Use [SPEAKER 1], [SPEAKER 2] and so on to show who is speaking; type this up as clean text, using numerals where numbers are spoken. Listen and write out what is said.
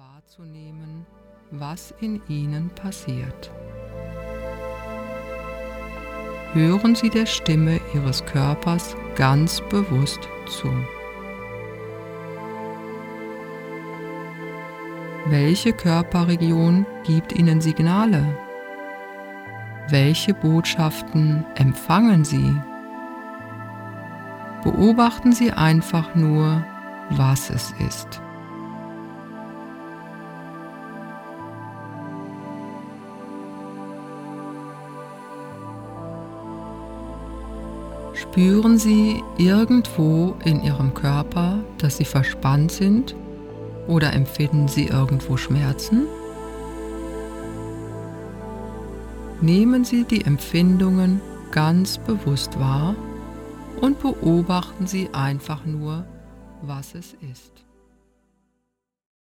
[SPEAKER 1] wahrzunehmen, was in ihnen passiert. Hören Sie der Stimme Ihres Körpers ganz bewusst zu. Welche Körperregion gibt Ihnen Signale? Welche Botschaften empfangen Sie? Beobachten Sie einfach nur, was es ist. Spüren Sie irgendwo in Ihrem Körper, dass Sie verspannt sind, oder empfinden Sie irgendwo Schmerzen? Nehmen Sie die Empfindungen ganz bewusst wahr und beobachten Sie einfach nur, was es ist.